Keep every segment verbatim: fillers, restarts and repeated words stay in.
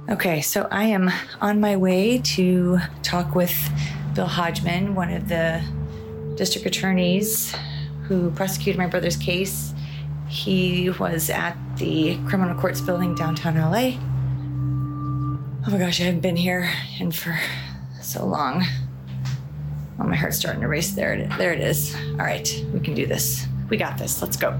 Okay, so I am on my way to talk with Bill Hodgman, one of the district attorneys who prosecuted my brother's case. He was at the criminal courts building downtown L A. Oh my gosh, I haven't been here in for so long. Oh, my heart's starting to race. There it is. There it is. All right, we can do this. We got this. Let's go.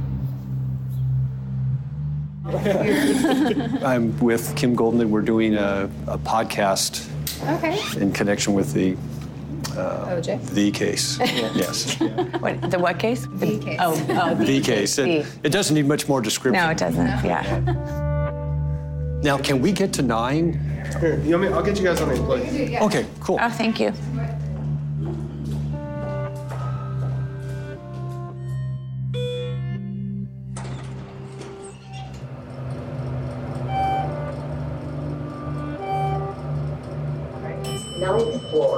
I'm with Kim Goldman. We're doing a, a podcast okay. in connection with the uh, O J? The case. Yes. What, the what case? The case. Oh, oh the, the case. It, it doesn't need much more description. No, it doesn't. No. Yeah. Now, can we get to nine? Here, you want me? I'll get you guys on the plate. Yeah. Okay, cool. Oh, thank you. Ninth floor.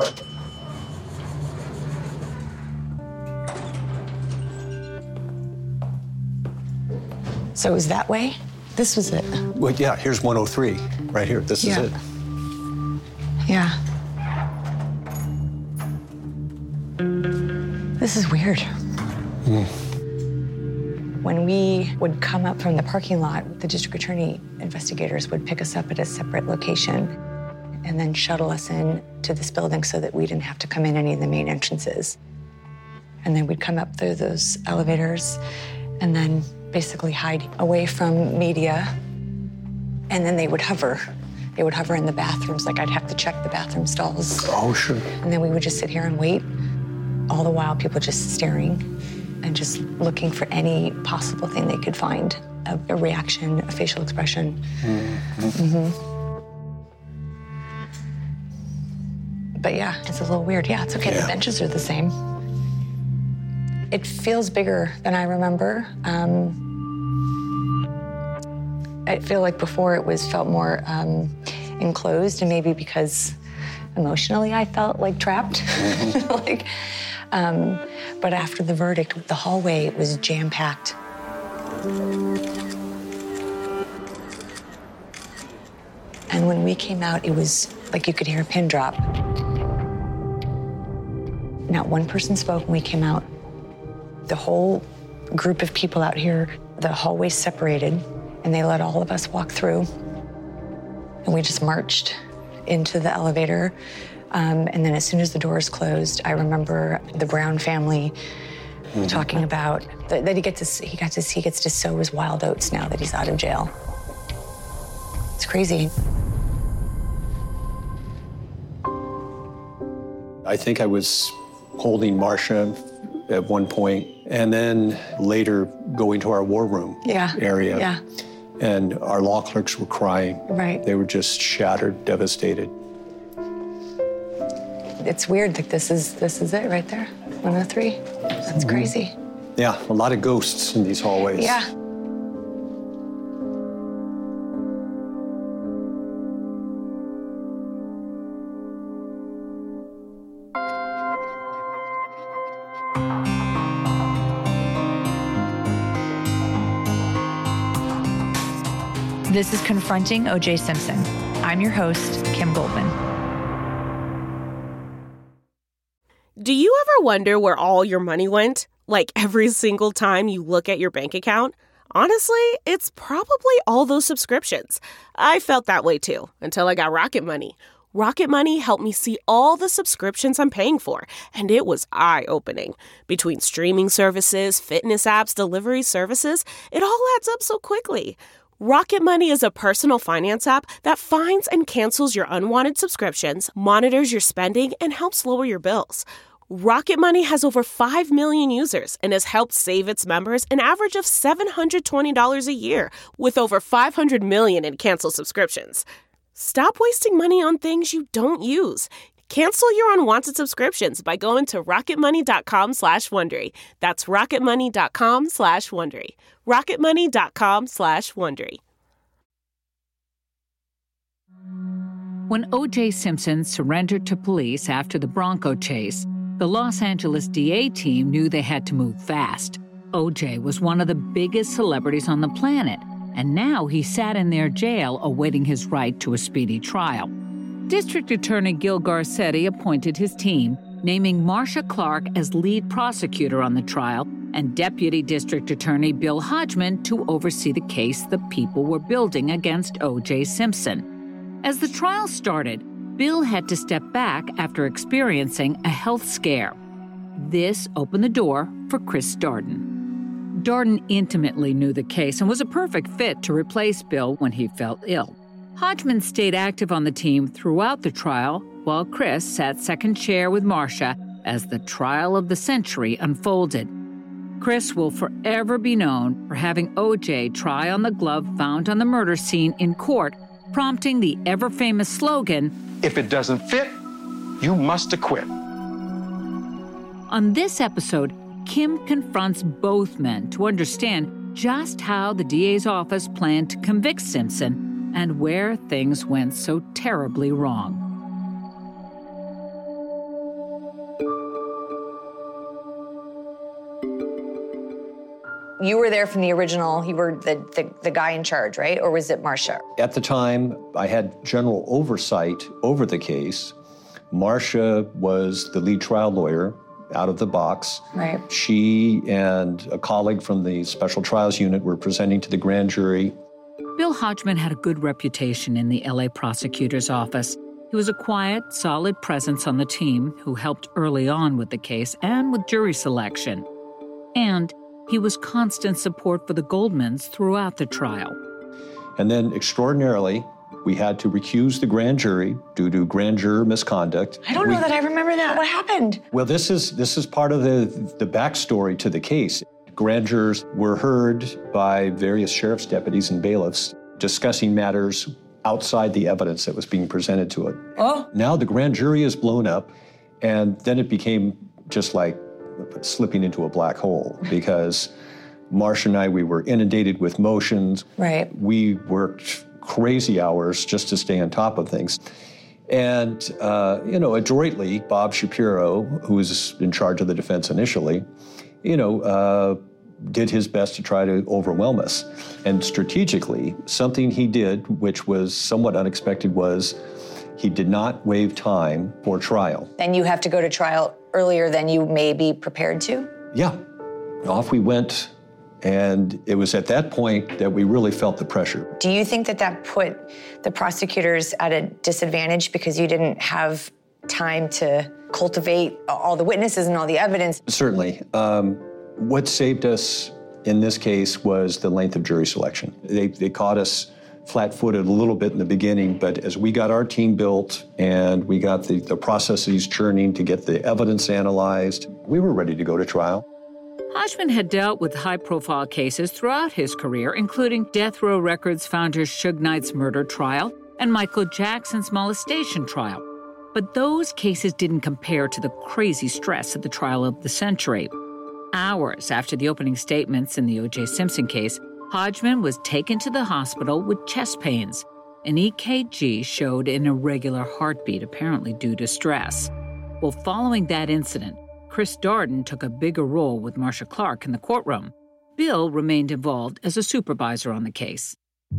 So it was that way? This was it? Well, yeah, here's one oh three, right here. This yeah. is it. Yeah. This is weird. Mm. When we would come up from the parking lot, the district attorney investigators would pick us up at a separate location and then shuttle us in to this building so that we didn't have to come in any of the main entrances. And then we'd come up through those elevators and then basically hide away from media. And then they would hover. They would hover in the bathrooms, like I'd have to check the bathroom stalls. Oh, sure. And then we would just sit here and wait, all the while people just staring and just looking for any possible thing they could find, a, a reaction, a facial expression. Mm-hmm. Mm-hmm. But yeah, it's a little weird. Yeah, it's okay. Yeah. The benches are the same. It feels bigger than I remember. Um, I feel like before it was felt more um, enclosed, and maybe because emotionally I felt like trapped. Mm-hmm. like, um, but after the verdict, the hallway was jam-packed. And when we came out, it was like you could hear a pin drop. Not one person spoke when we came out. The whole group of people out here, the hallway separated, and they let all of us walk through. And we just marched into the elevator. Um, and then as soon as the doors closed, I remember the Brown family mm-hmm. talking about that, that he gets to he got to he gets to sow his wild oats now that he's out of jail. It's crazy. I think I was holding Marcia at one point, and then later going to our war room yeah. area. Yeah. And our law clerks were crying. Right. They were just shattered, devastated. It's weird that this is this is it right there, one oh three. That's mm-hmm. crazy. Yeah, a lot of ghosts in these hallways. Yeah. This is Confronting O J Simpson. I'm your host, Kim Goldman. Do you ever wonder where all your money went? Like every single time you look at your bank account? Honestly, it's probably all those subscriptions. I felt that way too, until I got Rocket Money. Rocket Money helped me see all the subscriptions I'm paying for, and it was eye-opening. Between streaming services, fitness apps, delivery services, it all adds up so quickly. Rocket Money is a personal finance app that finds and cancels your unwanted subscriptions, monitors your spending, and helps lower your bills. Rocket Money has over five million users and has helped save its members an average of seven hundred twenty dollars a year, with over five hundred million in canceled subscriptions. Stop wasting money on things you don't use. Cancel your unwanted subscriptions by going to rocketmoney.com slash Wondery. That's rocketmoney.com slash Wondery. rocketmoney.com slash Wondery. When O J Simpson surrendered to police after the Bronco chase, the Los Angeles D A team knew they had to move fast. O J was one of the biggest celebrities on the planet, and now he sat in their jail awaiting his right to a speedy trial. District Attorney Gil Garcetti appointed his team, naming Marsha Clark as lead prosecutor on the trial and Deputy District Attorney Bill Hodgman to oversee the case the people were building against O J Simpson. As the trial started, Bill had to step back after experiencing a health scare. This opened the door for Chris Darden. Darden intimately knew the case and was a perfect fit to replace Bill when he felt ill. Hodgman stayed active on the team throughout the trial, while Chris sat second chair with Marsha as the trial of the century unfolded. Chris will forever be known for having O J try on the glove found on the murder scene in court, prompting the ever-famous slogan, "If it doesn't fit, you must acquit." On this episode, Kim confronts both men to understand just how the D A's office planned to convict Simpson and where things went so terribly wrong. You were there from the original, you were the, the, the guy in charge, right? Or was it Marsha? At the time, I had general oversight over the case. Marsha was the lead trial lawyer out of the box. Right. She and a colleague from the Special Trials Unit were presenting to the grand jury. Bill Hodgman had a good reputation in the L A prosecutor's office. He was a quiet, solid presence on the team who helped early on with the case and with jury selection. And he was constant support for the Goldmans throughout the trial. And then, extraordinarily, we had to recuse the grand jury due to grand juror misconduct. I don't we, know that I remember that. What happened? Well, this is this is part of the, the backstory to the case. Grand jurors were heard by various sheriff's deputies and bailiffs discussing matters outside the evidence that was being presented to it. Oh. Now the grand jury is blown up, and then it became just like slipping into a black hole because Marsha and I, we were inundated with motions. Right. We worked crazy hours just to stay on top of things. And, uh, you know, adroitly, Bob Shapiro, who was in charge of the defense initially, you know, uh, did his best to try to overwhelm us. And strategically, something he did, which was somewhat unexpected, was he did not waive time for trial. Then you have to go to trial earlier than you may be prepared to? Yeah. Off we went. And it was at that point that we really felt the pressure. Do you think that that put the prosecutors at a disadvantage because you didn't have time to cultivate all the witnesses and all the evidence? Certainly. Um, what saved us in this case was the length of jury selection. They, they caught us flat-footed a little bit in the beginning, but as we got our team built and we got the, the processes churning to get the evidence analyzed, we were ready to go to trial. Hodgman had dealt with high-profile cases throughout his career, including Death Row Records founder Suge Knight's murder trial and Michael Jackson's molestation trial. But those cases didn't compare to the crazy stress of the trial of the century. Hours after the opening statements in the O J Simpson case, Hodgman was taken to the hospital with chest pains. An E K G showed an irregular heartbeat, apparently due to stress. Well, following that incident, Chris Darden took a bigger role with Marsha Clark in the courtroom. Bill remained involved as a supervisor on the case.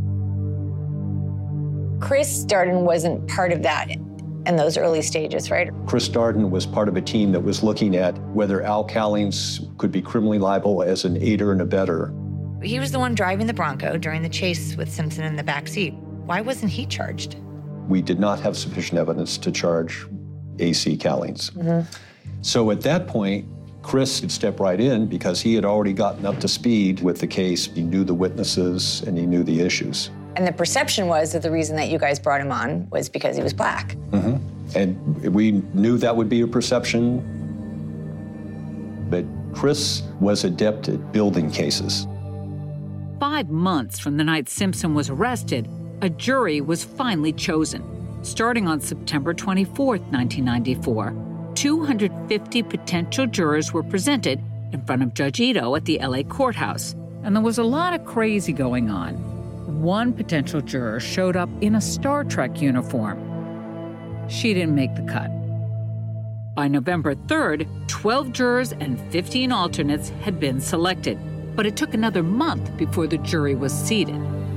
Chris Darden wasn't part of that in those early stages, right? Chris Darden was part of a team that was looking at whether Al Callings could be criminally liable as an aider and abettor. He was the one driving the Bronco during the chase with Simpson in the back seat. Why wasn't he charged? We did not have sufficient evidence to charge A C Callings. Mm-hmm. So at that point, Chris could step right in because he had already gotten up to speed with the case. He knew the witnesses and he knew the issues. And the perception was that the reason that you guys brought him on was because he was black. Mm-hmm. And we knew that would be a perception, but Chris was adept at building cases. Five months from the night Simpson was arrested, a jury was finally chosen. Starting on September twenty-fourth, nineteen ninety-four, two hundred fifty potential jurors were presented in front of Judge Ito at the L A courthouse, and there was a lot of crazy going on. One potential juror showed up in a Star Trek uniform. She didn't make the cut. By November third, twelve jurors and fifteen alternates had been selected, but it took another month before the jury was seated.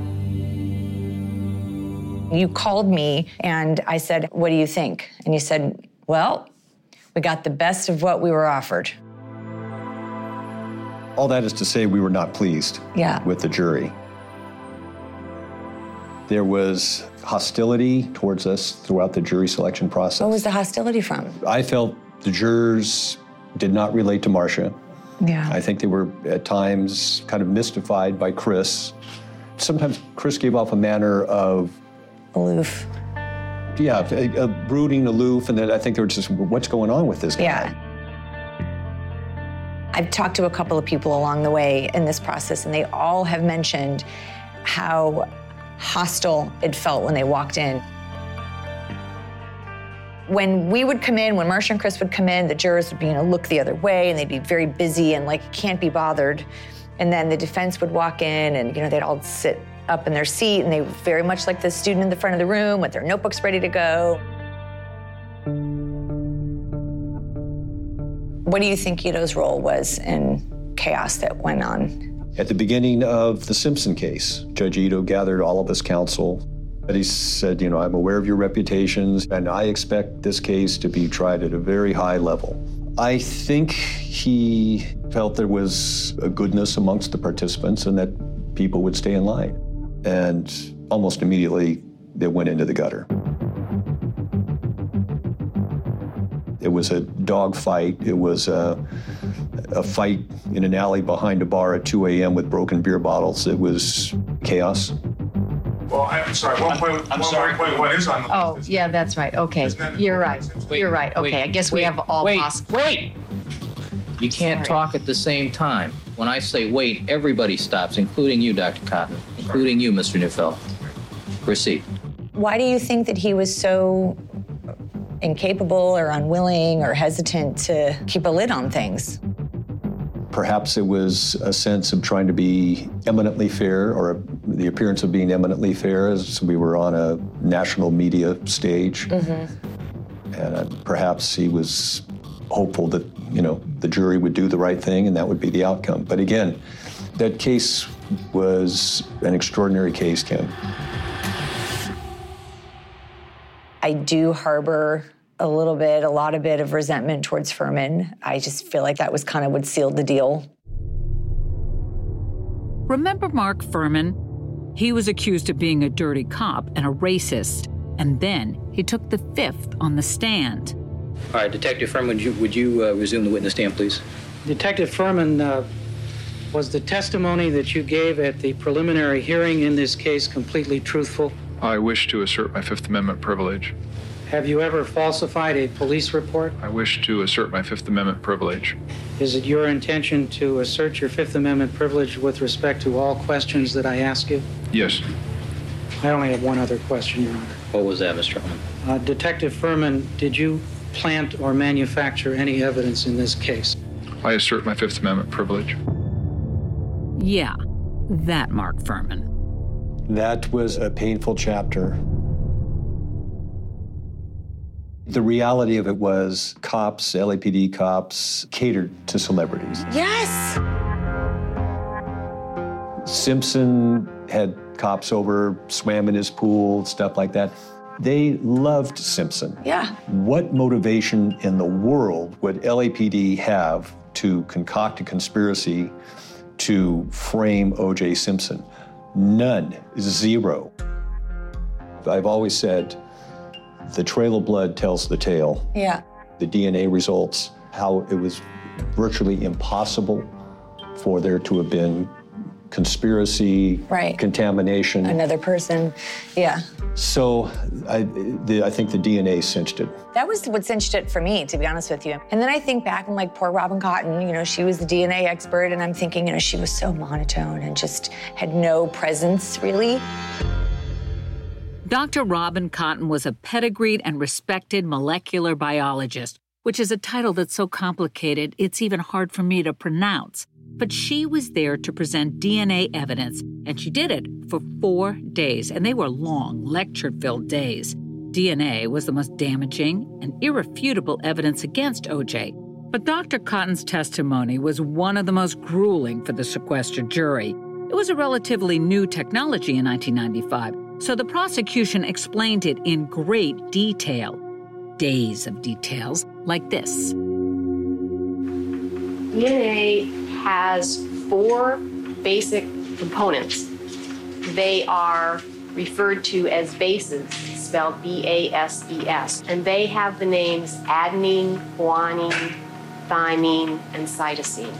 You called me and I said, what do you think? And you said, well, we got the best of what we were offered. All that is to say we were not pleased yeah. with the jury. There was hostility towards us throughout the jury selection process. What was the hostility from? I felt the jurors did not relate to Marcia. Yeah. I think they were at times kind of mystified by Chris. Sometimes Chris gave off a manner of aloof. Yeah, a, a brooding, aloof, and then I think they were just, what's going on with this guy? Yeah. I've talked to a couple of people along the way in this process, and they all have mentioned how hostile it felt when they walked in. When we would come in, when Marcia and Chris would come in, the jurors would be, you know, look the other way, and they'd be very busy and like, can't be bothered. And then the defense would walk in, and, you know, they'd all sit up in their seat, and they were very much like the student in the front of the room with their notebooks ready to go. What do you think Ito's role was in chaos that went on? At the beginning of the Simpson case, Judge Ito gathered all of his counsel. And he said, you know, I'm aware of your reputations, and I expect this case to be tried at a very high level. I think he felt there was a goodness amongst the participants and that people would stay in line. And almost immediately, they went into the gutter. It was a dog fight. It was a, a fight in an alley behind a bar at two a.m. with broken beer bottles. It was chaos. Well, I'm sorry, one point, I'm one sorry. point, what is on the Oh, list? yeah, that's right. Okay, you're right. Wait, You're right. Okay, wait, I guess we wait, have all wait, possible. Wait! You can't Sorry. talk at the same time. When I say wait, everybody stops, including you, Doctor Cotton, including you, Mister Neufeld. Proceed. Why do you think that he was so incapable or unwilling or hesitant to keep a lid on things? Perhaps it was a sense of trying to be eminently fair, or the appearance of being eminently fair, as we were on a national media stage. Mm-hmm. And uh, perhaps he was hopeful that, you know, the jury would do the right thing and that would be the outcome. But again, that case was an extraordinary case, Kim. I do harbor a little bit, a lot of bit of resentment towards Fuhrman. I just feel like that was kind of what sealed the deal. Remember Mark Fuhrman? He was accused of being a dirty cop and a racist, and then he took the fifth on the stand. All right, Detective Fuhrman, would you, would you uh, resume the witness stand, please? Detective Fuhrman, uh, was the testimony that you gave at the preliminary hearing in this case completely truthful? I wish to assert my Fifth Amendment privilege. Have you ever falsified a police report? I wish to assert my Fifth Amendment privilege. Is it your intention to assert your Fifth Amendment privilege with respect to all questions that I ask you? Yes. I only have one other question, Your Honor. What was that, Mister Fuhrman? Uh, Detective Fuhrman, did you plant or manufacture any evidence in this case? I assert my Fifth Amendment privilege. Yeah, that Mark Fuhrman. That was a painful chapter. The reality of it was cops, L A P D cops, catered to celebrities. Yes! Simpson had cops over, swam in his pool, stuff like that. They loved Simpson. Yeah. What motivation in the world would L A P D have to concoct a conspiracy to frame O J Simpson? None. Zero. I've always said, the trail of blood tells the tale. Yeah. The D N A results, how it was virtually impossible for there to have been conspiracy, right. contamination. Another person, yeah. So I, the, I think the D N A cinched it. That was what cinched it for me, to be honest with you. And then I think back and like poor Robin Cotton, you know, she was the D N A expert, and I'm thinking, you know, she was so monotone and just had no presence, really. Doctor Robin Cotton was a pedigreed and respected molecular biologist, which is a title that's so complicated it's even hard for me to pronounce. But she was there to present D N A evidence, and she did it for four days, and they were long, lecture-filled days. D N A was the most damaging and irrefutable evidence against O J. But Doctor Cotton's testimony was one of the most grueling for the sequestered jury. It was a relatively new technology in nineteen ninety-five, So the prosecution explained it in great detail. Days of details like this. D N A has four basic components. They are referred to as bases, spelled B A S E S, and they have the names adenine, guanine, thymine, and cytosine.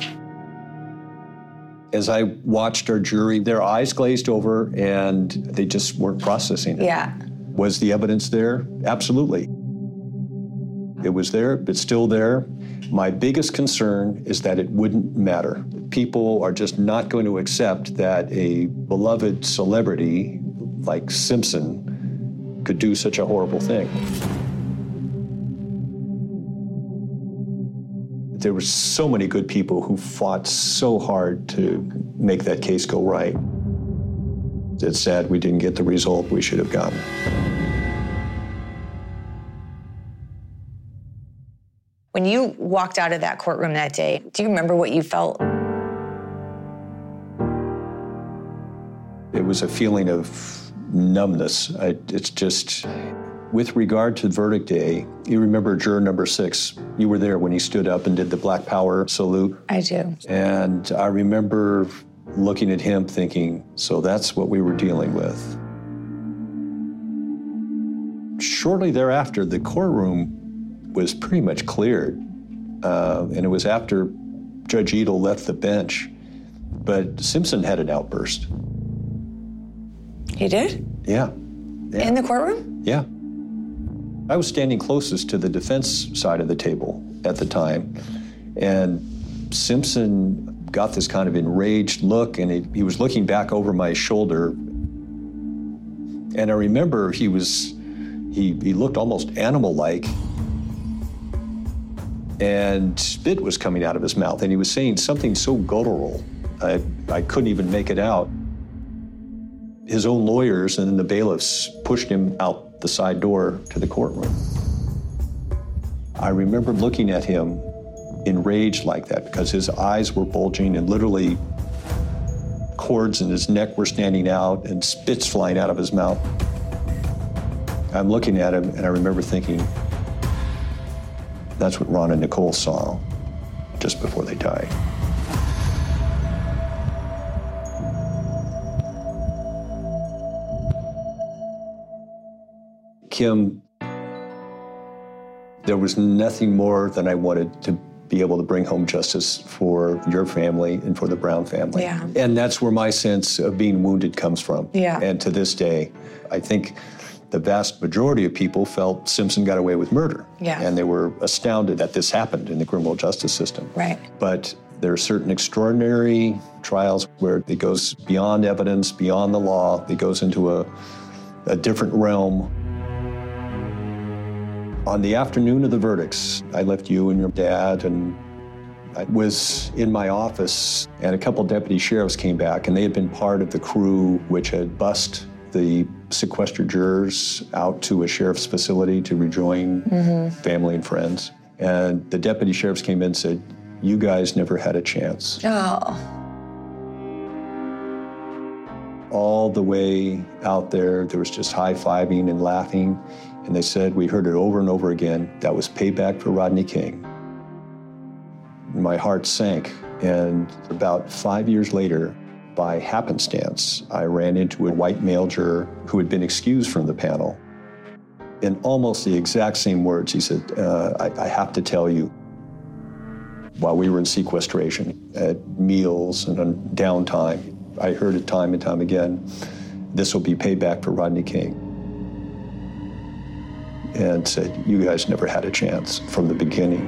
As I watched our jury, their eyes glazed over and they just weren't processing it. Yeah. Was the evidence there? Absolutely. It was there, it's still there. My biggest concern is that it wouldn't matter. People are just not going to accept that a beloved celebrity like Simpson could do such a horrible thing. There were so many good people who fought so hard to make that case go right. It's sad we didn't get the result we should have gotten. When you walked out of that courtroom that day, do you remember what you felt? It was a feeling of numbness. I, it's just, with regard to verdict day, you remember juror number six. You were there when he stood up and did the Black Power salute. I do. And I remember looking at him thinking, so that's what we were dealing with. Shortly thereafter, the courtroom was pretty much cleared. Uh, and it was after Judge Edel left the bench. But Simpson had an outburst. He did? Yeah. yeah. In the courtroom? Yeah. I was standing closest to the defense side of the table at the time. And Simpson got this kind of enraged look, and he, he was looking back over my shoulder. And I remember he was, he, he looked almost animal-like. And spit was coming out of his mouth, and he was saying something so guttural, I, I couldn't even make it out. His own lawyers and then the bailiffs pushed him out the side door to the courtroom. I remember looking at him enraged like that because his eyes were bulging and literally cords in his neck were standing out and spit's flying out of his mouth. I'm looking at him and I remember thinking, that's what Ron and Nicole saw just before they died. Kim, there was nothing more than I wanted to be able to bring home justice for your family and for the Brown family. Yeah. And that's where my sense of being wounded comes from. Yeah. And to this day, I think the vast majority of people felt Simpson got away with murder. Yeah. And they were astounded that this happened in the criminal justice system. Right. But there are certain extraordinary trials where it goes beyond evidence, beyond the law. It goes into a, a different realm. On the afternoon of the verdicts, I left you and your dad, and I was in my office, and a couple deputy sheriffs came back, and they had been part of the crew which had bussed the sequestered jurors out to a sheriff's facility to rejoin mm-hmm. family and friends. And the deputy sheriffs came in and said, you guys never had a chance. Oh. All the way out there, there was just high-fiving and laughing. And they said, we heard it over and over again, that was payback for Rodney King. My heart sank. And about five years later, by happenstance, I ran into a white male juror who had been excused from the panel. In almost the exact same words, he said, uh, I, I have to tell you, while we were in sequestration, at meals and on downtime, I heard it time and time again, this will be payback for Rodney King. And said, you guys never had a chance from the beginning.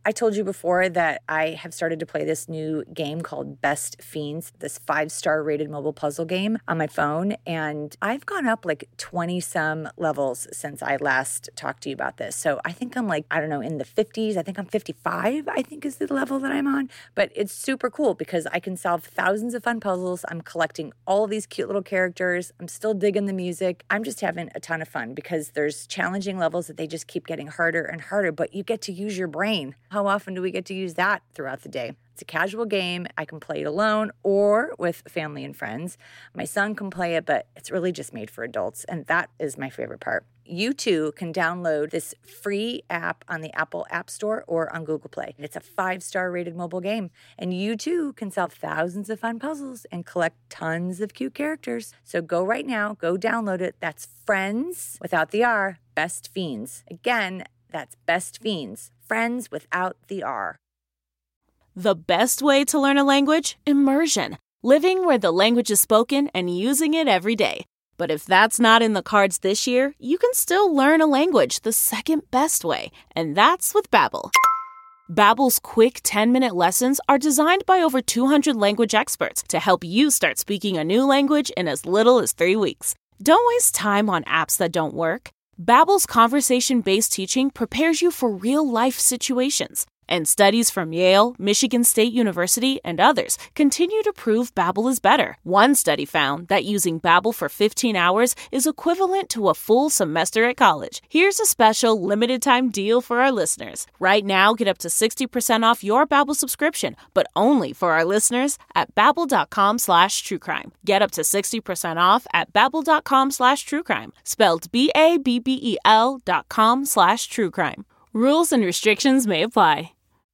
I told you before that I have started to play this new game called Best Fiends, this five-star rated mobile puzzle game on my phone. And I've gone up like twenty-some levels since I last talked to you about this. So I think I'm like, I don't know, in the fifties. I think I'm fifty-five, I think is the level that I'm on. But it's super cool because I can solve thousands of fun puzzles. I'm collecting all of these cute little characters. I'm still digging the music. I'm just having a ton of fun because there's challenging levels that they just keep getting harder and harder, but you get to use your brain. How often do we get to use that throughout the day? It's a casual game. I can play it alone or with family and friends. My son can play it, but it's really just made for adults, and that is my favorite part. You too can download this free app on the Apple App Store or on Google Play. It's a five-star rated mobile game, and you too can solve thousands of fun puzzles and collect tons of cute characters. So go right now, go download it. That's Friends without the R, Best Fiends. Again, that's Best Fiends, Friends without the R. The best way to learn a language? Immersion. Living where the language is spoken and using it every day. But if that's not in the cards this year, you can still learn a language the second best way, and that's with Babbel. Babbel's quick ten-minute lessons are designed by over two hundred language experts to help you start speaking a new language in as little as three weeks. Don't waste time on apps that don't work. Babbel's conversation-based teaching prepares you for real-life situations. And studies from Yale, Michigan State University, and others continue to prove Babbel is better. One study found that using Babbel for fifteen hours is equivalent to a full semester at college. Here's a special limited-time deal for our listeners. Right now, get up to sixty percent off your Babbel subscription, but only for our listeners at babbel.com slash truecrime. Get up to sixty percent off at babbel.com slash truecrime. Spelled B A B B E L dot com slash truecrime. Rules and restrictions may apply.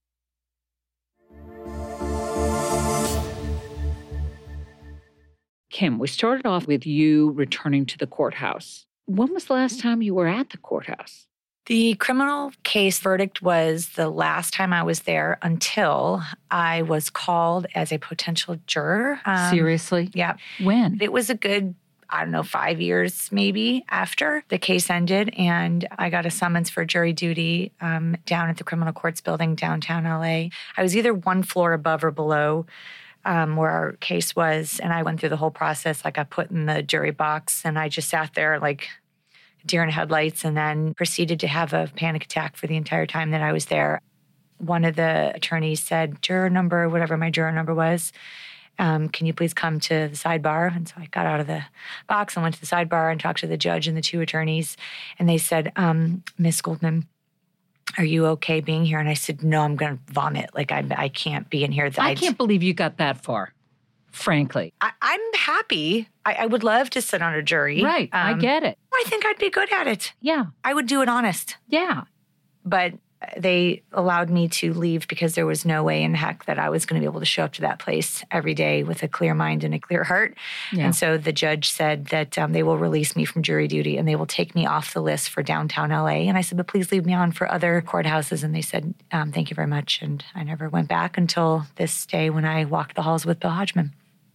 Kim, we started off with you returning to the courthouse. When was the last time you were at the courthouse? The criminal case verdict was the last time I was there until I was called as a potential juror. Um, Seriously? Yeah. When? It was a good, I don't know, five years maybe after the case ended, and I got a summons for jury duty um, down at the criminal courts building downtown L A. I was either one floor above or below Um, where our case was, and I went through the whole process. I got put in the jury box, and I just sat there like deer in headlights, and then proceeded to have a panic attack for the entire time that I was there. One of the attorneys said, juror number, whatever my juror number was, um, can you please come to the sidebar? And so I got out of the box and went to the sidebar and talked to the judge and the two attorneys, and they said, um, Miss Goldman, are you okay being here? And I said, no, I'm going to vomit. Like, I I can't be in here. I can't believe you got that far, frankly. I, I'm happy. I, I would love to sit on a jury. Right. Um, I get it. I think I'd be good at it. Yeah. I would do it honest. Yeah. But they allowed me to leave because there was no way in heck that I was going to be able to show up to that place every day with a clear mind and a clear heart. Yeah. And so the judge said that um, they will release me from jury duty and they will take me off the list for downtown L A. And I said, but please leave me on for other courthouses. And they said, um, thank you very much. And I never went back until this day when I walked the halls with Bill Hodgman.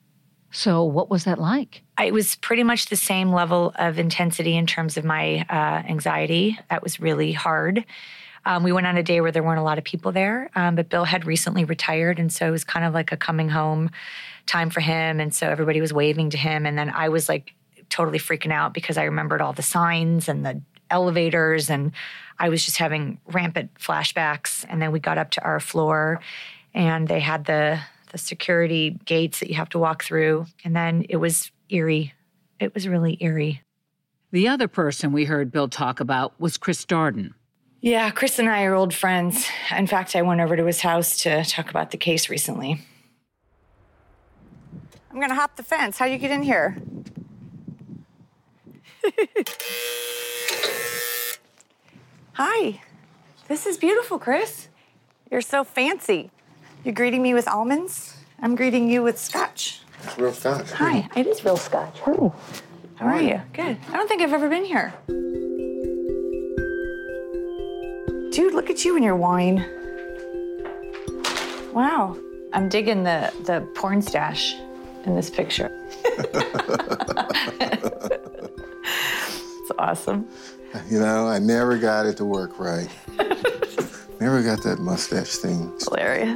So what was that like? It was pretty much the same level of intensity in terms of my uh, anxiety. That was really hard. Um, we went on a day where there weren't a lot of people there, um, but Bill had recently retired, and so it was kind of like a coming home time for him, and so everybody was waving to him, and then I was like totally freaking out because I remembered all the signs and the elevators, and I was just having rampant flashbacks, and then we got up to our floor, and they had the, the security gates that you have to walk through, and then it was eerie. It was really eerie. The other person we heard Bill talk about was Chris Darden. Yeah, Chris and I are old friends. In fact, I went over to his house to talk about the case recently. I'm gonna hop the fence. How'd you get in here? Hi. This is beautiful, Chris. You're so fancy. You're greeting me with almonds. I'm greeting you with scotch. It's real scotch. Hi. It is real scotch. Hi. How are you? Good. I don't think I've ever been here. Dude, look at you and your wine. Wow. I'm digging the, the porn stash in this picture. It's awesome. You know, I never got it to work right. Never got that mustache thing. Hilarious.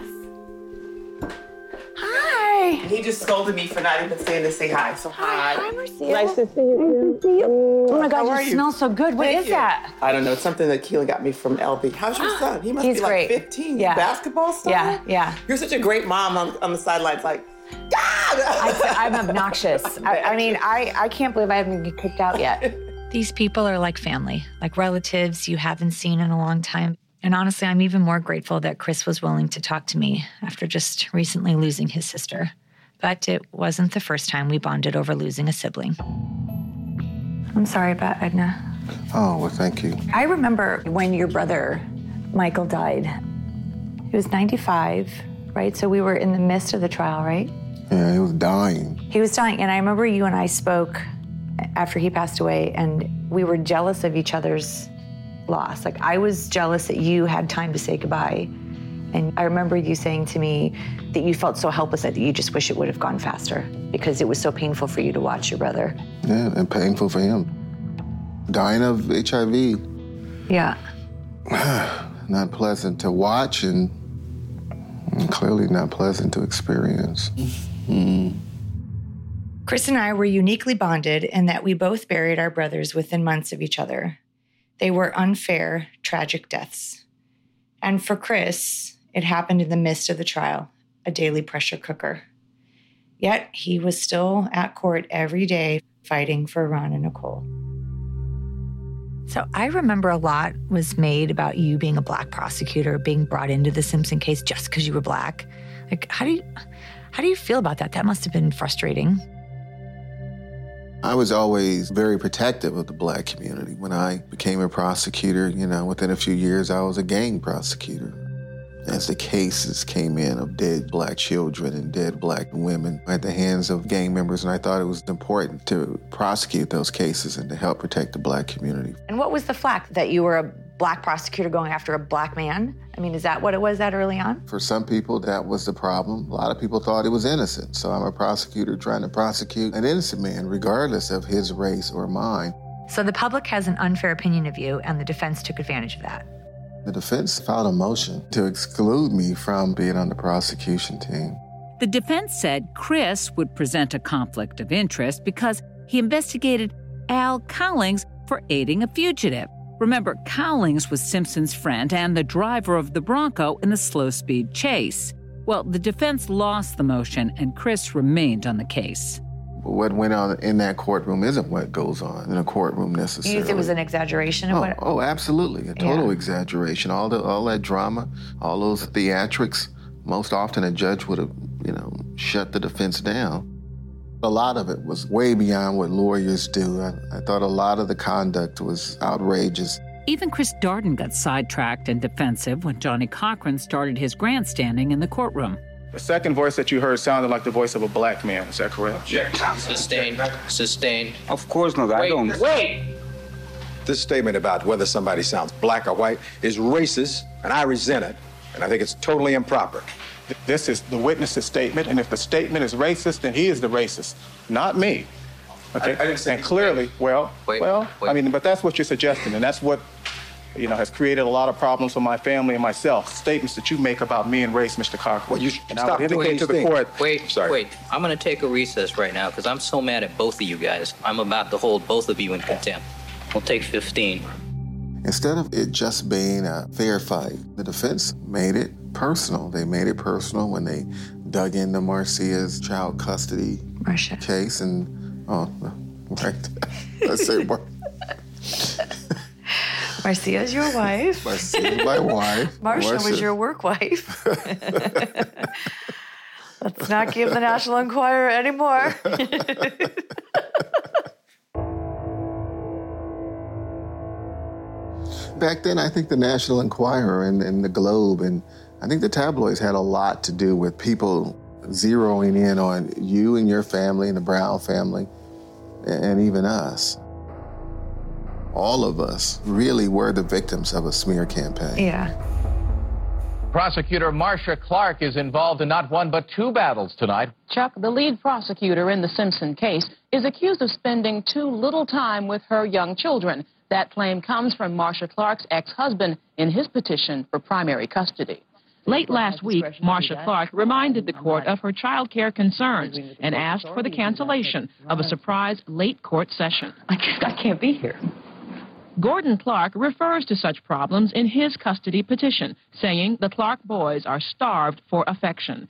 Hi. He just scolded me for not even saying to say hi. So hi. Hi, Marcia. Nice to see you. Nice to see you. Oh my God, How are you you? smell so good. What Thank is you. that? I don't know. It's something that Keely got me from L B. How's your son? He must He's be like great. fifteen. Yeah. Basketball star? Yeah, yeah. You're such a great mom on, on the sidelines, like, God! I, I'm obnoxious. I, I mean, I, I can't believe I haven't been kicked out yet. These people are like family, like relatives you haven't seen in a long time. And honestly, I'm even more grateful that Chris was willing to talk to me after just recently losing his sister. But it wasn't the first time we bonded over losing a sibling. I'm sorry about Edna. Oh, well, thank you. I remember when your brother, Michael, died. He was ninety-five, right? So we were in the midst of the trial, right? Yeah, he was dying. He was dying, and I remember you and I spoke after he passed away, and we were jealous of each other's loss. Like, I was jealous that you had time to say goodbye. And I remember you saying to me that you felt so helpless that you just wish it would have gone faster because it was so painful for you to watch your brother. Yeah, and painful for him. Dying of H I V. Yeah. Not pleasant to watch and, and clearly not pleasant to experience. Mm. Chris and I were uniquely bonded in that we both buried our brothers within months of each other. They were unfair, tragic deaths. And for Chris, it happened in the midst of the trial, a daily pressure cooker. Yet he was still at court every day fighting for Ron and Nicole. So I remember a lot was made about you being a Black prosecutor, being brought into the Simpson case just because you were Black. Like, how do you, how do you feel about that? That must have been frustrating. I was always very protective of the Black community. When I became a prosecutor, you know, within a few years, I was a gang prosecutor. As the cases came in of dead Black children and dead Black women at the hands of gang members, and I thought it was important to prosecute those cases and to help protect the Black community. And what was the flack? That you were a Black prosecutor going after a Black man? I mean, is that what it was that early on? For some people, that was the problem. A lot of people thought it was innocent. So I'm a prosecutor trying to prosecute an innocent man, regardless of his race or mine. So the public has an unfair opinion of you, and the defense took advantage of that. The defense filed a motion to exclude me from being on the prosecution team. The defense said Chris would present a conflict of interest because he investigated Al Cowlings for aiding a fugitive. Remember, Cowlings was Simpson's friend and the driver of the Bronco in the slow-speed chase. Well, the defense lost the motion, and Chris remained on the case. What went on in that courtroom isn't what goes on in a courtroom necessarily. You think it was an exaggeration of oh, what? Oh, absolutely. A total Yeah. exaggeration. All the all that drama, all those theatrics. Most often a judge would have, you know, shut the defense down. A lot of it was way beyond what lawyers do. I, I thought a lot of the conduct was outrageous. Even Chris Darden got sidetracked and defensive when Johnny Cochran started his grandstanding in the courtroom. The second voice that you heard sounded like the voice of a Black man. Is that correct? Sustained. Sustained. Of course not. I Wait, don't. wait! This statement about whether somebody sounds Black or white is racist, and I resent it, and I think it's totally improper. This is the witness's statement, and if the statement is racist, then he is the racist, not me. Okay? I- I didn't say and you- clearly, well, Wait, well, wait. I mean, but that's what you're suggesting, and that's what, you know, has created a lot of problems for my family and myself. Statements that you make about me and race, Mister Cochran. Well, you and stop I would doing indicate to the these court. Wait, Sorry. wait. I'm going to take a recess right now because I'm so mad at both of you guys. I'm about to hold both of you in contempt. We'll take fifteen. Instead of it just being a fair fight, the defense made it personal. They made it personal when they dug into Marcia's child custody Marcia. case and, oh, right. Let's say Mar- Marcia's your wife. Marcia's my wife. Marcia was Marcia- your work wife. Let's not give the National Enquirer anymore. Back then, I think the National Enquirer and, and the Globe and I think the tabloids had a lot to do with people zeroing in on you and your family and the Brown family and even us. All of us really were the victims of a smear campaign. Yeah. Prosecutor Marcia Clark is involved in not one but two battles tonight. Chuck, the lead prosecutor in the Simpson case, is accused of spending too little time with her young children. That claim comes from Marsha Clark's ex-husband in his petition for primary custody. Late last week, Marsha Clark reminded the court of her child care concerns and asked for the cancellation of a surprise late court session. I can't, I can't be here. Gordon Clark refers to such problems in his custody petition, saying the Clark boys are starved for affection.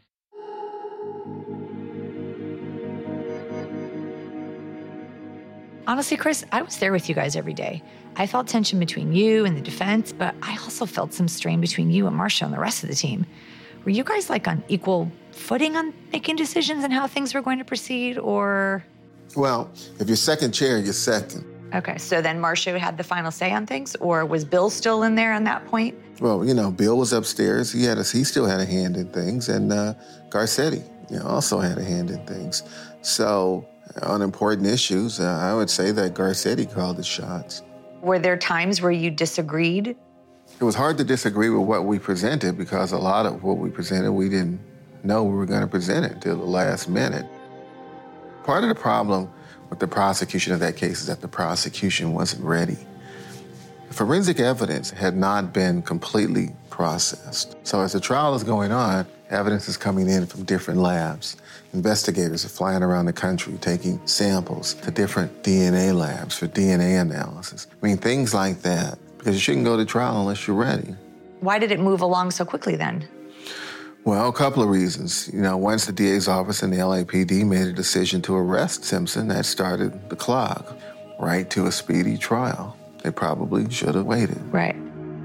Honestly, Chris, I was there with you guys every day. I felt tension between you and the defense, but I also felt some strain between you and Marsha and the rest of the team. Were you guys like on equal footing on making decisions and how things were going to proceed, or? Well, if you're second chair, you're second. Okay, so then Marsha had the final say on things, or was Bill still in there on that point? Well, you know, Bill was upstairs. He had a, he still had a hand in things, and uh, Garcetti, you know, also had a hand in things. So on important issues, uh, I would say that Garcetti called the shots. Were there times where you disagreed? It was hard to disagree with what we presented because a lot of what we presented, we didn't know we were going to present it until the last minute. Part of the problem with the prosecution of that case is that the prosecution wasn't ready. Forensic evidence had not been completely processed. So as the trial is going on, evidence is coming in from different labs. Investigators are flying around the country taking samples to different D N A labs for D N A analysis. I mean, things like that, because you shouldn't go to trial unless you're ready. Why did it move along so quickly then? Well, a couple of reasons. You know, once the D A's office and the L A P D made a decision to arrest Simpson, that started the clock right to a speedy trial. They probably should have waited. Right.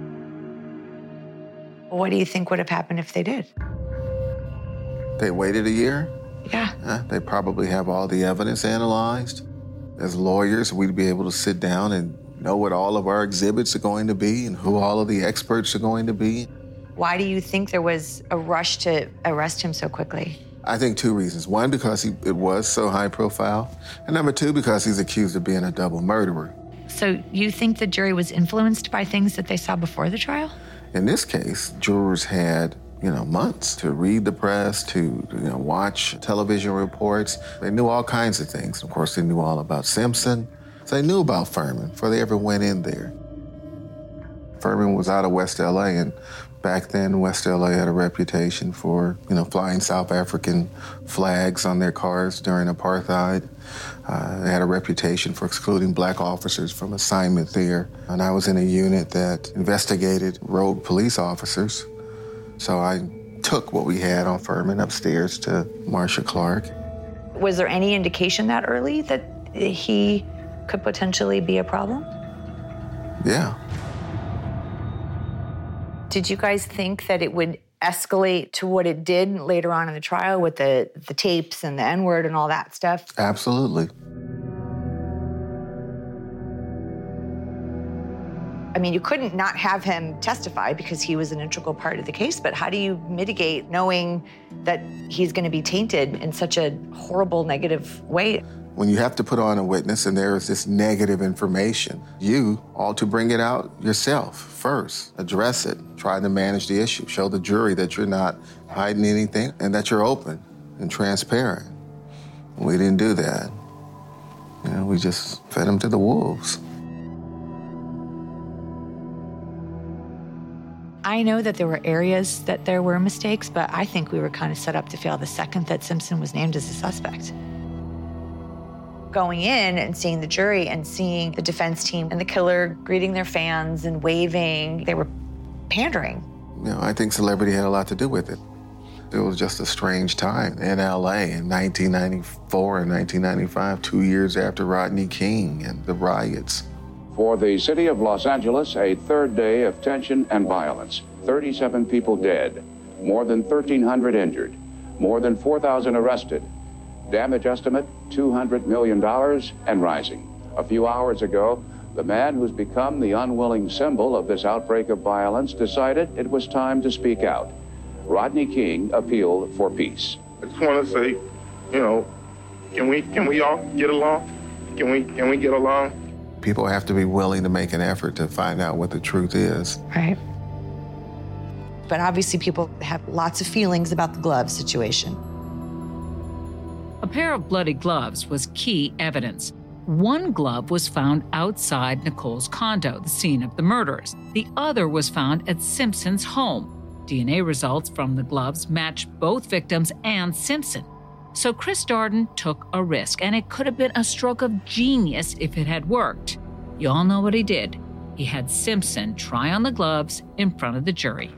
What do you think would have happened if they did? They waited a year? Yeah. Uh, they probably have all the evidence analyzed. As lawyers, we'd be able to sit down and know what all of our exhibits are going to be and who all of the experts are going to be. Why do you think there was a rush to arrest him so quickly? I think two reasons. One, because he, it was so high profile. And number two, because he's accused of being a double murderer. So you think the jury was influenced by things that they saw before the trial? In this case, jurors had, you know, months to read the press, to, you know, watch television reports. They knew all kinds of things. Of course, they knew all about Simpson. So they knew about Furman before they ever went in there. Furman was out of West L A, and back then, West L A had a reputation for, you know, flying South African flags on their cars during apartheid. Uh, they had a reputation for excluding black officers from assignment there. And I was in a unit that investigated rogue police officers. So I took what we had on Furman upstairs to Marsha Clark. Was there any indication that early that he could potentially be a problem? Yeah. Did you guys think that it would escalate to what it did later on in the trial with the, the tapes and the N-word and all that stuff? Absolutely. I mean, you couldn't not have him testify because he was an integral part of the case, but how do you mitigate knowing that he's going to be tainted in such a horrible, negative way? When you have to put on a witness and there is this negative information, you ought to bring it out yourself first. Address it. Try to manage the issue. Show the jury that you're not hiding anything and that you're open and transparent. We didn't do that. You know, we just fed them to the wolves. I know that there were areas that there were mistakes, but I think we were kind of set up to fail the second that Simpson was named as a suspect. Going in and seeing the jury and seeing the defense team and the killer greeting their fans and waving, they were pandering. You know, I think celebrity had a lot to do with it. It was just a strange time in L A in nineteen ninety-four and nineteen ninety-five, two years after Rodney King and the riots. For the city of Los Angeles, a third day of tension and violence. thirty-seven people dead, more than thirteen hundred injured, more than four thousand arrested. Damage estimate, two hundred million dollars and rising. A few hours ago, the man who's become the unwilling symbol of this outbreak of violence decided it was time to speak out. Rodney King appealed for peace. I just want to say, you know, can we can we all get along? Can we can we get along? People have to be willing to make an effort to find out what the truth is. Right. But obviously people have lots of feelings about the glove situation. A pair of bloody gloves was key evidence. One glove was found outside Nicole's condo, the scene of the murders. The other was found at Simpson's home. D N A results from the gloves matched both victims and Simpson. So Chris Darden took a risk, and it could have been a stroke of genius if it had worked. You all know what he did. He had Simpson try on the gloves in front of the jury.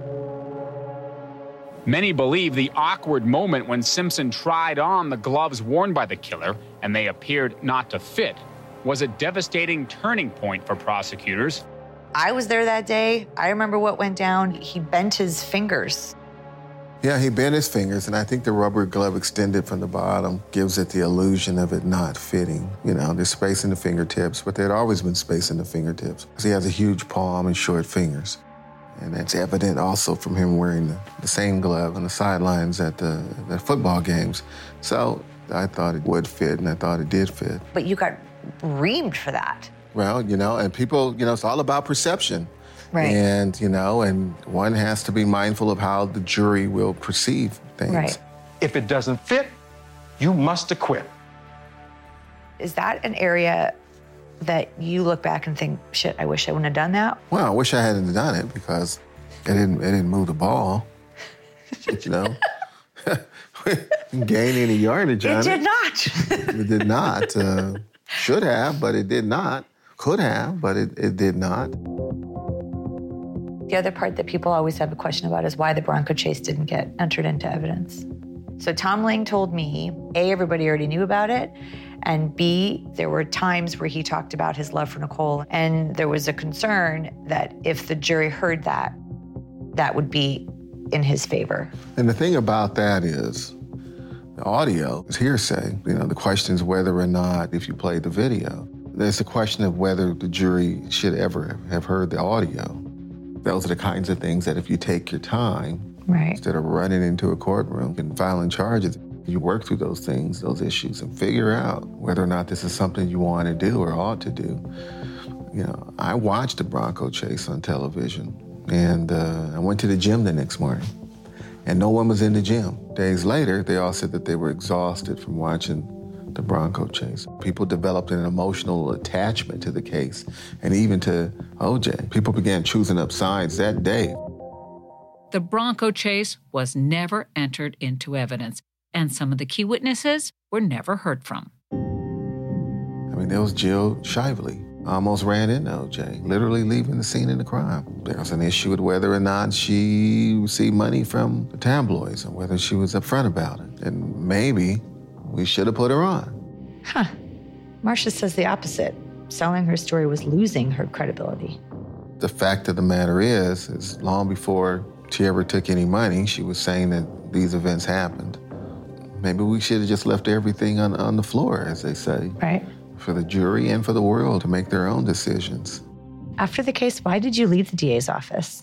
Many believe the awkward moment when Simpson tried on the gloves worn by the killer and they appeared not to fit was a devastating turning point for prosecutors. I was there that day. I remember what went down. He bent his fingers. Yeah, he bent his fingers, and I think the rubber glove extended from the bottom gives it the illusion of it not fitting. You know, there's space in the fingertips, but there'd always been space in the fingertips because he has a huge palm and short fingers. And that's evident also from him wearing the, the same glove on the sidelines at the, the football games. So I thought it would fit, and I thought it did fit. But you got reamed for that. Well, you know, and people, you know, it's all about perception. Right. And, you know, and one has to be mindful of how the jury will perceive things. Right. If it doesn't fit, you must acquit. Is that an area that you look back and think, shit, I wish I wouldn't have done that? Well, I wish I hadn't done it because it didn't, it didn't move the ball, you know. Gain any yardage on it. It did not. It did not. Uh, should have, but it did not. Could have, but it, it did not. The other part that people always have a question about is why the Bronco chase didn't get entered into evidence. So Tom Lang told me, A, everybody already knew about it, and B, there were times where he talked about his love for Nicole, and there was a concern that if the jury heard that, that would be in his favor. And the thing about that is, the audio is hearsay. You know, the question is whether or not, if you played the video, there's a question of whether the jury should ever have heard the audio. Those are the kinds of things that if you take your time, right, instead of running into a courtroom and filing charges, you work through those things, those issues, and figure out whether or not this is something you want to do or ought to do. You know, I watched the Bronco chase on television, and uh, I went to the gym the next morning, and no one was in the gym. Days later, they all said that they were exhausted from watching the Bronco chase. People developed an emotional attachment to the case, and even to O J. People began choosing up sides that day. The Bronco chase was never entered into evidence, and some of the key witnesses were never heard from. I mean, there was Jill Shively. Almost ran into O J, literally leaving the scene of the crime. There was an issue with whether or not she received money from the tabloids and whether she was upfront about it. And maybe we should have put her on. Huh. Marcia says the opposite. Selling her story was losing her credibility. The fact of the matter is, is long before she ever took any money, she was saying that these events happened. Maybe we should have just left everything on, on the floor, as they say. Right. For the jury and for the world to make their own decisions. After the case, why did you leave the D A's office?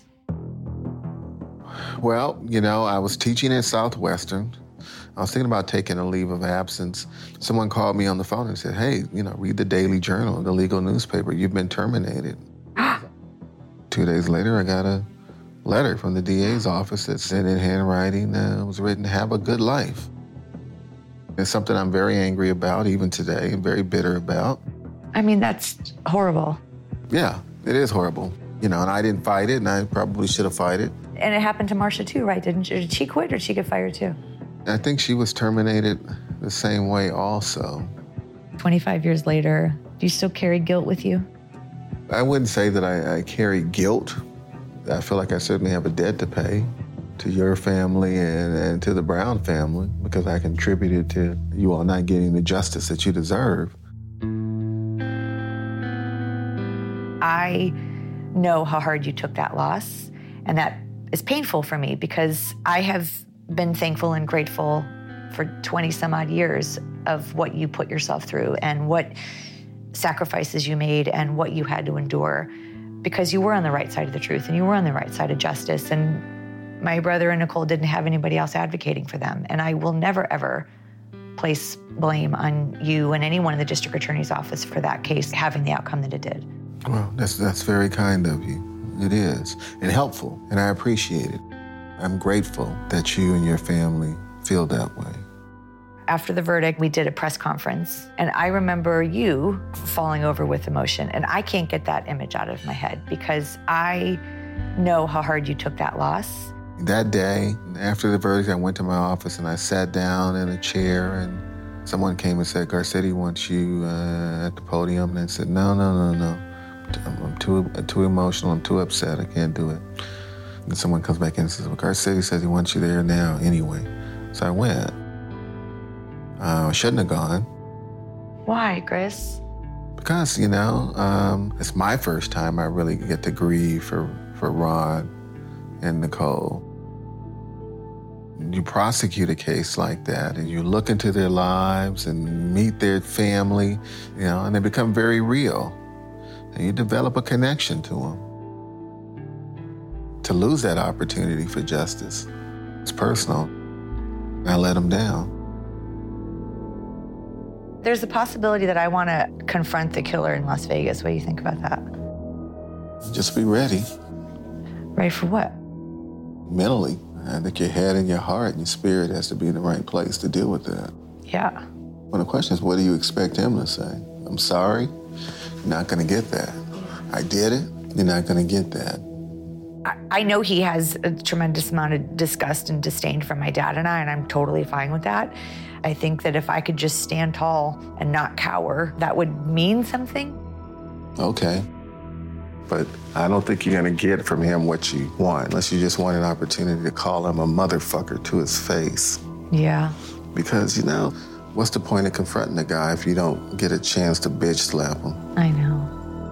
Well, you know, I was teaching at Southwestern. I was thinking about taking a leave of absence. Someone called me on the phone and said, hey, you know, read the Daily Journal, the legal newspaper. You've been terminated. Two days later, I got a letter from the D A's office that said in handwriting, uh, it was written, have a good life. It's something I'm very angry about, even today, and very bitter about. I mean, that's horrible. Yeah, it is horrible. You know, and I didn't fight it, and I probably should have fight it. And it happened to Marcia too, right? Didn't she? Did she quit or did she get fired too? I think she was terminated the same way also. twenty-five years later, do you still carry guilt with you? I wouldn't say that I, I carry guilt. I feel like I certainly have a debt to pay to your family and, and to the Brown family because I contributed to you all not getting the justice that you deserve. I know how hard you took that loss, and that is painful for me because I have been thankful and grateful for twenty some odd years of what you put yourself through and what sacrifices you made and what you had to endure because you were on the right side of the truth and you were on the right side of justice. And my brother and Nicole didn't have anybody else advocating for them. And I will never, ever place blame on you and anyone in the district attorney's office for that case having the outcome that it did. Well, that's, that's very kind of you. It is, and helpful, and I appreciate it. I'm grateful that you and your family feel that way. After the verdict, we did a press conference, and I remember you falling over with emotion, and I can't get that image out of my head because I know how hard you took that loss. That day, after the verdict, I went to my office and I sat down in a chair, and someone came and said, Garcetti wants you uh, at the podium. And I said, no, no, no, no. I'm too, too emotional, I'm too upset, I can't do it. And someone comes back in and says, well, Garcetti says he wants you there now anyway. So I went. Uh, I shouldn't have gone. Why, Chris? Because, you know, um, it's my first time I really get to grieve for, for Ron and Nicole. You prosecute a case like that and you look into their lives and meet their family, you know, and they become very real. And you develop a connection to them. To lose that opportunity for justice, it's personal. I let them down. There's a possibility that I want to confront the killer in Las Vegas. What do you think about that? Just be ready. Ready for what? Mentally. I think your head and your heart and your spirit has to be in the right place to deal with that. Yeah. Well, the question is, what do you expect him to say? I'm sorry? You're not going to get that. I did it. You're not going to get that. I, I know he has a tremendous amount of disgust and disdain for my dad and I, and I'm totally fine with that. I think that if I could just stand tall and not cower, that would mean something. Okay. But I don't think you're going to get from him what you want, unless you just want an opportunity to call him a motherfucker to his face. Yeah. Because, you know, what's the point of confronting a guy if you don't get a chance to bitch slap him? I know.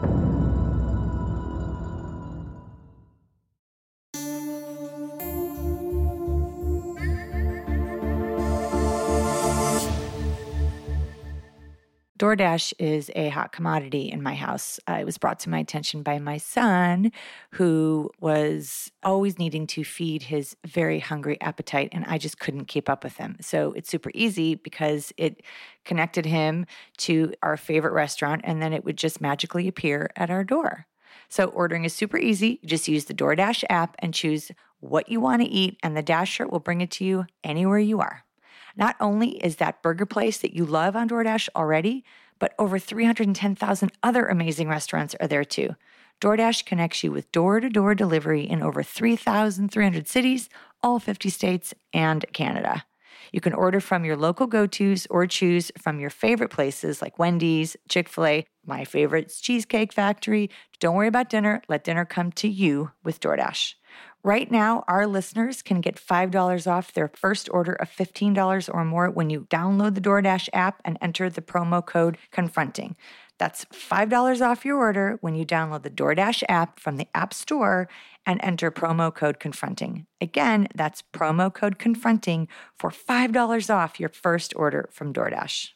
DoorDash is a hot commodity in my house. Uh, it was brought to my attention by my son, who was always needing to feed his very hungry appetite, and I just couldn't keep up with him. So it's super easy because it connected him to our favorite restaurant, and then it would just magically appear at our door. So ordering is super easy. You just use the DoorDash app and choose what you want to eat, and the Dasher will bring it to you anywhere you are. Not only is that burger place that you love on DoorDash already, but over three hundred ten thousand other amazing restaurants are there too. DoorDash connects you with door-to-door delivery in over three thousand three hundred cities, all fifty states, and Canada. You can order from your local go-tos or choose from your favorite places like Wendy's, Chick-fil-A, my favorite's Cheesecake Factory. Don't worry about dinner. Let dinner come to you with DoorDash. Right now, our listeners can get five dollars off their first order of fifteen dollars or more when you download the DoorDash app and enter the promo code CONFRONTING. That's five dollars off your order when you download the DoorDash app from the App Store and enter promo code CONFRONTING. Again, that's promo code CONFRONTING for five dollars off your first order from DoorDash.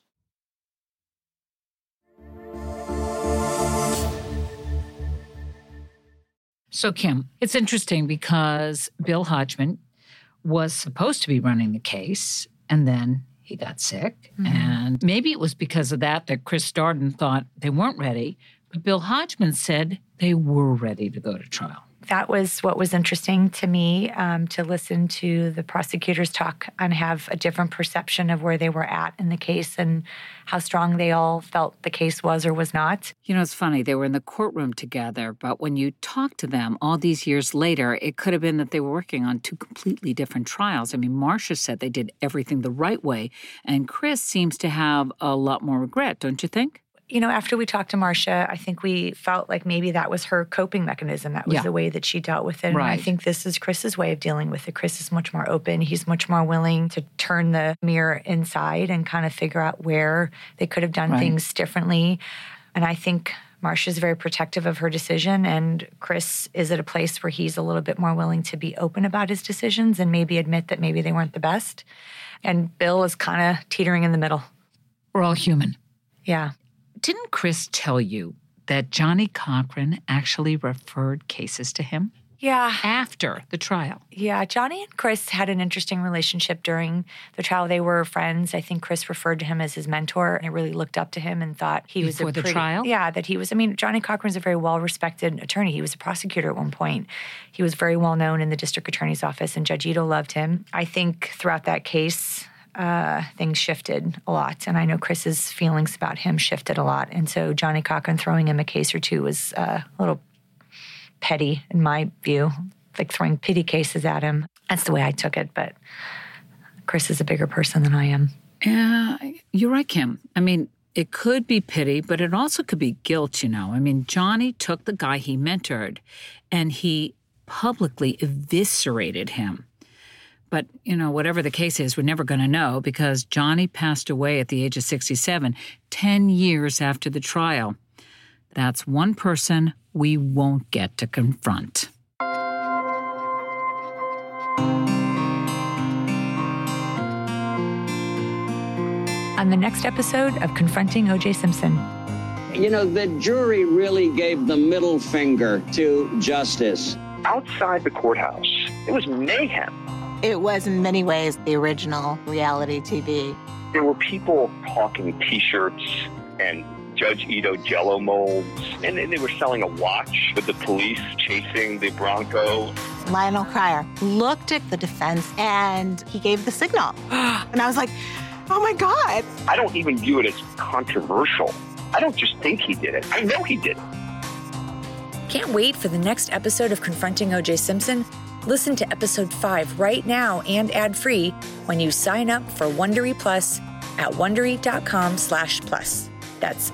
So, Kim, it's interesting because Bill Hodgman was supposed to be running the case, and then he got sick. Mm-hmm. And maybe it was because of that that Chris Darden thought they weren't ready, but Bill Hodgman said they were ready to go to trial. That was what was interesting to me, um, to listen to the prosecutors talk and have a different perception of where they were at in the case and how strong they all felt the case was or was not. You know, it's funny. They were in the courtroom together, but when you talk to them all these years later, it could have been that they were working on two completely different trials. I mean, Marcia said they did everything the right way, and Chris seems to have a lot more regret, don't you think? You know, after we talked to Marcia, I think we felt like maybe that was her coping mechanism. That was yeah. the way that she dealt with it. Right. And I think this is Chris's way of dealing with it. Chris is much more open. He's much more willing to turn the mirror inside and kind of figure out where they could have done right. things differently. And I think Marcia's very protective of her decision, and Chris is at a place where he's a little bit more willing to be open about his decisions and maybe admit that maybe they weren't the best. And Bill is kind of teetering in the middle. We're all human. Yeah. Didn't Chris tell you that Johnny Cochran actually referred cases to him? Yeah. After the trial. Yeah, Johnny and Chris had an interesting relationship during the trial. They were friends. I think Chris referred to him as his mentor and really looked up to him and thought he was a pretty... Before the trial? Yeah, that he was, I mean, Johnny Cochran's a very well-respected attorney. He was a prosecutor at one point. He was very well-known in the district attorney's office, and Judge Ito loved him. I think throughout that case, uh, things shifted a lot. And I know Chris's feelings about him shifted a lot. And so Johnnie Cochran throwing him a case or two was uh, a little petty in my view, like throwing pity cases at him. That's the way I took it. But Chris is a bigger person than I am. Yeah, you're right, Kim. I mean, it could be pity, but it also could be guilt, you know. I mean, Johnny took the guy he mentored, and he publicly eviscerated him. But, you know, whatever the case is, we're never going to know because Johnny passed away at the age of sixty-seven, ten years after the trial. That's one person we won't get to confront. On the next episode of Confronting O J Simpson. You know, the jury really gave the middle finger to justice. Outside the courthouse, it was mayhem. It was in many ways the original reality T V. There were people hawking T-shirts and Judge Ito Jell-O molds, and they were selling a watch with the police chasing the Bronco. Lionel Cryer looked at the defense and he gave the signal. And I was like, oh my God. I don't even view it as controversial. I don't just think he did it. I know he did it. Can't wait for the next episode of Confronting O J Simpson? Listen to episode five right now and ad-free when you sign up for Wondery Plus at Wondery.com slash plus. That's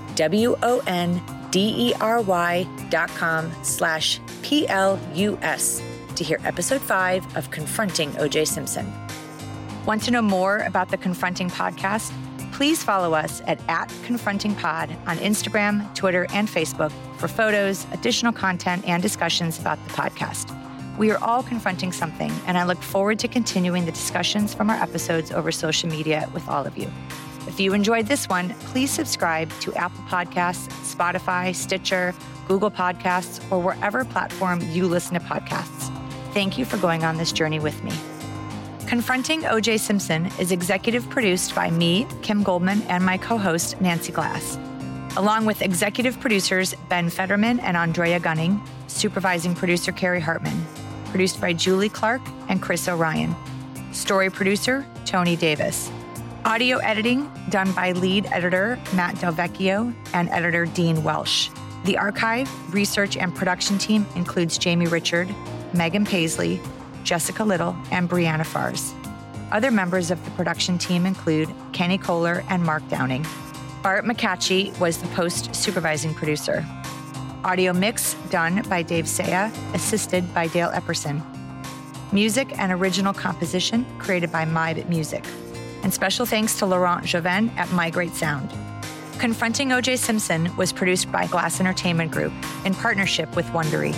W-O-N-D-E-R-Y dot com slash P-L-U-S to hear episode five of Confronting O J Simpson. Want to know more about the Confronting podcast? Please follow us at, at ConfrontingPod on Instagram, Twitter, and Facebook for photos, additional content, and discussions about the podcast. We are all confronting something, and I look forward to continuing the discussions from our episodes over social media with all of you. If you enjoyed this one, please subscribe to Apple Podcasts, Spotify, Stitcher, Google Podcasts, or wherever platform you listen to podcasts. Thank you for going on this journey with me. Confronting O J Simpson is executive produced by me, Kim Goldman, and my co-host, Nancy Glass, along with executive producers Ben Fetterman and Andrea Gunning, supervising producer Carrie Hartman, produced by Julie Clark and Chris O'Ryan, story producer Tony Davis, audio editing done by lead editor Matt Delvecchio and editor Dean Welsh. The archive, research, and production team includes Jamie Richard, Megan Paisley, Jessica Little, and Brianna Fars. Other members of the production team include Kenny Kohler and Mark Downing. Bart McCatchy was the post-supervising producer. Audio mix done by Dave Saya, assisted by Dale Epperson. Music and original composition created by MyBit Music. And special thanks to Laurent Joven at My Great Sound. Confronting O J Simpson was produced by Glass Entertainment Group in partnership with Wondery.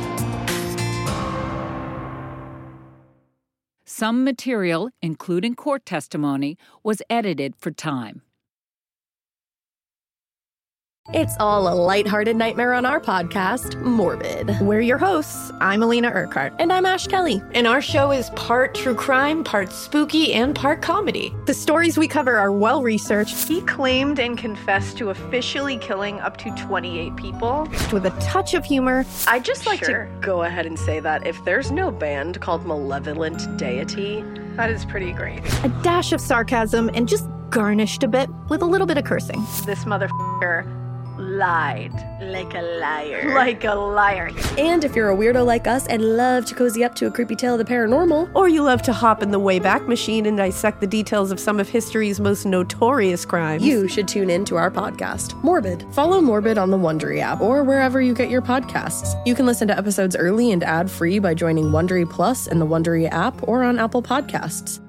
Some material, including court testimony, was edited for time. It's all a lighthearted nightmare on our podcast, Morbid. We're your hosts. I'm Alina Urquhart. And I'm Ash Kelly. And our show is part true crime, part spooky, and part comedy. The stories we cover are well-researched. He claimed and confessed to officially killing up to twenty-eight people. With a touch of humor. I'd just like sure. to go ahead and say that if there's no band called Malevolent Deity, that is pretty great. A dash of sarcasm and just garnished a bit with a little bit of cursing. This motherfucker lied. Like a liar. Like a liar. And if you're a weirdo like us and love to cozy up to a creepy tale of the paranormal, or you love to hop in the Wayback Machine and dissect the details of some of history's most notorious crimes, you should tune in to our podcast, Morbid. Follow Morbid on the Wondery app or wherever you get your podcasts. You can listen to episodes early and ad-free by joining Wondery Plus in the Wondery app or on Apple Podcasts.